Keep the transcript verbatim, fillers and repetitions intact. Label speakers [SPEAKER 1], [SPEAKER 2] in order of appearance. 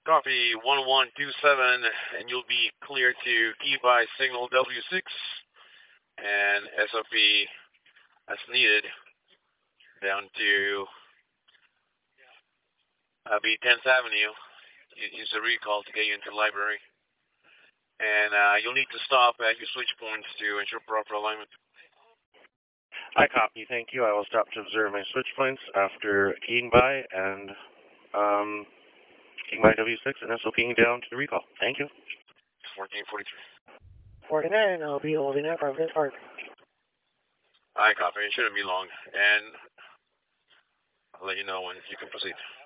[SPEAKER 1] Copy one one two seven, and you'll be clear to key by signal W six and S O P as needed down to uh, be tenth Avenue. Use a recall to get you into the library. And uh, you'll need to stop at your switch points to ensure proper alignment.
[SPEAKER 2] I copy. Thank you. I will stop to observe my switch points after keying by and um, keying by W six and also keying down to the recall. Thank you.
[SPEAKER 1] fourteen forty-three.
[SPEAKER 3] forty-nine, I'll be holding at Providence Park.
[SPEAKER 1] I copy. It shouldn't be long. And I'll let you know when you can proceed.